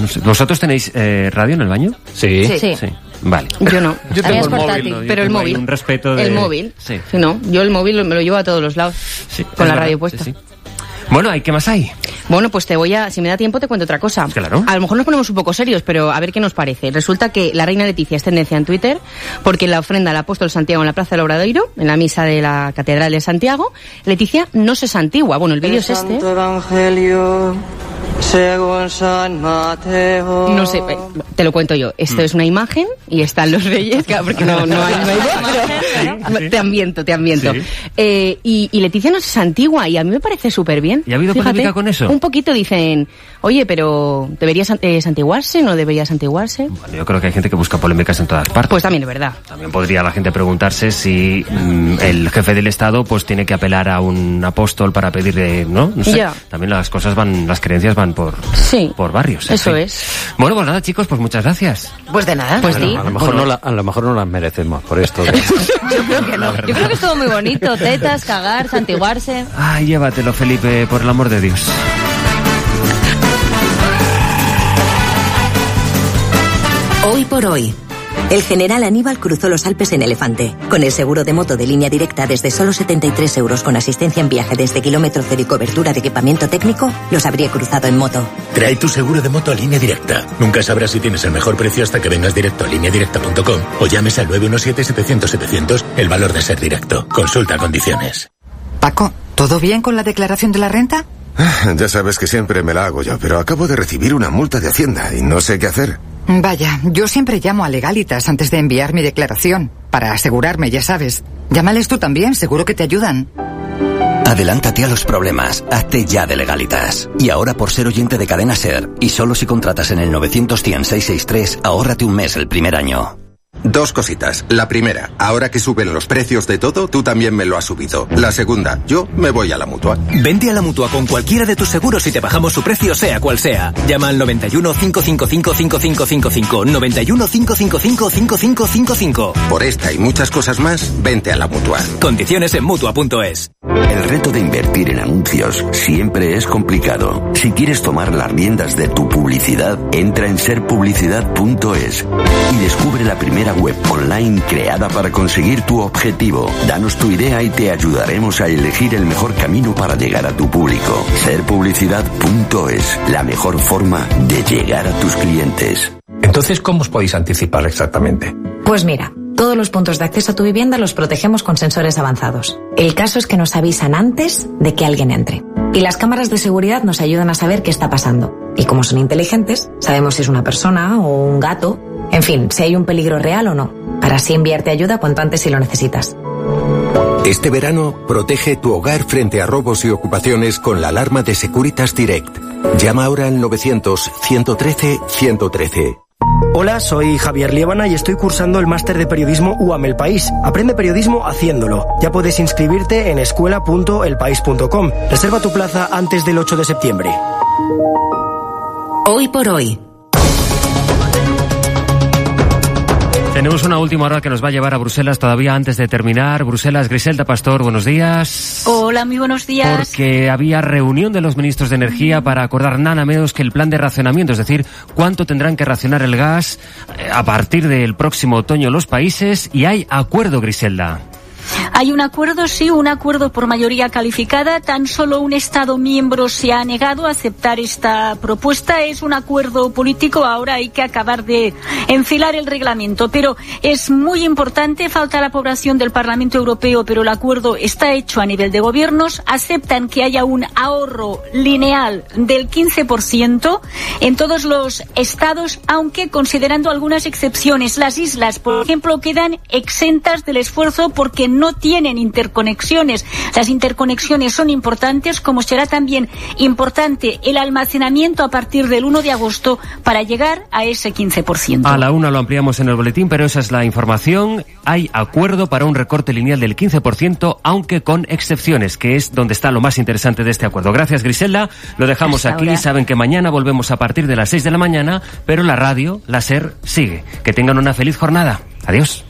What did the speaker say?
sé. ¿Vosotros tenéis radio en el baño? Sí. Vale. Yo no. Yo tengo el portátil, móvil, ¿no? pero el móvil. Un respeto de... El móvil. Sí. No, yo el móvil me lo llevo a todos los lados. Sí, con la verdad, radio puesta. Sí. Bueno, ¿y qué más hay? Bueno, pues si me da tiempo te cuento otra cosa. Claro. A lo mejor nos ponemos un poco serios, pero a ver qué nos parece. Resulta que la reina Leticia es tendencia en Twitter porque en la ofrenda al apóstol Santiago en la Plaza del Obradoiro, en la misa de la Catedral de Santiago, Leticia no se santigua. Bueno, el vídeo es este. Santo Evangelio según San Mateo. No sé, te lo cuento yo. Esto es una imagen y están los reyes, claro, porque no hay voz, pero te ambiento. Sí. Y Leticia no se santigua y a mí me parece súper bien. ¿Y ha habido polémica con eso? Un poquito dicen, oye, pero ¿debería santiguarse? ¿No debería santiguarse? Bueno, yo creo que hay gente que busca polémicas en todas partes. Pues también es verdad. También podría la gente preguntarse si el jefe del Estado pues tiene que apelar a un apóstol para pedirle, ¿no? No sé. Ya. También las creencias van por barrios. Eso es. Bueno, pues nada, chicos, pues muchas gracias. Pues de nada. Pues sí. A lo mejor no las merecemos por esto. Yo creo que no. Yo creo que es todo muy bonito. Tetas, cagar, santiguarse. Ay, llévatelo, Felipe, por el amor de Dios. Hoy por hoy. El general Aníbal cruzó los Alpes en elefante. Con el seguro de moto de Línea Directa desde solo 73 € con asistencia en viaje desde kilómetro cero y cobertura de equipamiento técnico, los habría cruzado en moto. Trae tu seguro de moto a Línea Directa. Nunca sabrás si tienes el mejor precio hasta que vengas directo a lineadirecta.com o llames al 917-700-700, el valor de ser directo. Consulta condiciones. Paco, ¿todo bien con la declaración de la renta? Ya sabes que siempre me la hago yo, pero acabo de recibir una multa de Hacienda y no sé qué hacer. Vaya, yo siempre llamo a Legalitas antes de enviar mi declaración, para asegurarme, ya sabes. Llámales tú también, seguro que te ayudan. Adelántate a los problemas, hazte ya de Legalitas. Y ahora por ser oyente de Cadena SER, y solo si contratas en el 900-100-663, ahórrate un mes el primer año. Dos cositas. La primera, ahora que suben los precios de todo, tú también me lo has subido. La segunda, yo me voy a la Mutua. Vente a la Mutua con cualquiera de tus seguros y te bajamos su precio sea cual sea. Llama al 91 555 5555. 91 555 5555. Por esta y muchas cosas más, vente a la Mutua. Condiciones en Mutua.es. El reto de invertir en anuncios siempre es complicado. Si quieres tomar las riendas de tu publicidad, entra en serpublicidad.es y descubre la primera web online creada para conseguir tu objetivo. Danos tu idea y te ayudaremos a elegir el mejor camino para llegar a tu público. Serpublicidad.es, la mejor forma de llegar a tus clientes. Entonces, ¿cómo os podéis anticipar exactamente? Pues mira, todos los puntos de acceso a tu vivienda los protegemos con sensores avanzados. El caso es que nos avisan antes de que alguien entre. Y las cámaras de seguridad nos ayudan a saber qué está pasando. Y como son inteligentes, sabemos si es una persona o un gato. En fin, si hay un peligro real o no. Para así enviarte ayuda cuanto antes si lo necesitas. Este verano, protege tu hogar frente a robos y ocupaciones con la alarma de Securitas Direct. Llama ahora al 900-113-113. Hola, soy Javier Liébana y estoy cursando el máster de periodismo UAM El País. Aprende periodismo haciéndolo. Ya puedes inscribirte en escuela.elpaís.com. Reserva tu plaza antes del 8 de septiembre. Hoy por hoy. Tenemos una última hora que nos va a llevar a Bruselas todavía antes de terminar. Bruselas, Griselda Pastor, buenos días. Hola, muy buenos días. Porque había reunión de los ministros de Energía para acordar nada menos que el plan de racionamiento, es decir, cuánto tendrán que racionar el gas a partir del próximo otoño los países, y hay acuerdo, Griselda. Hay un acuerdo, sí, un acuerdo por mayoría calificada. Tan solo un Estado miembro se ha negado a aceptar esta propuesta. Es un acuerdo político. Ahora hay que acabar de enfilar el reglamento. Pero es muy importante. Falta la aprobación del Parlamento Europeo, pero el acuerdo está hecho a nivel de gobiernos. Aceptan que haya un ahorro lineal del 15% en todos los Estados, aunque considerando algunas excepciones. Las islas, por ejemplo, quedan exentas del esfuerzo porque no tienen interconexiones. Las interconexiones son importantes, como será también importante el almacenamiento a partir del 1 de agosto para llegar a ese 15%. A la 1 lo ampliamos en el boletín, pero esa es la información. Hay acuerdo para un recorte lineal del 15%, aunque con excepciones, que es donde está lo más interesante de este acuerdo. Gracias, Griselda. Lo dejamos aquí. Ahora. Saben que mañana volvemos a partir de las 6 de la mañana, pero la radio, la SER, sigue. Que tengan una feliz jornada. Adiós.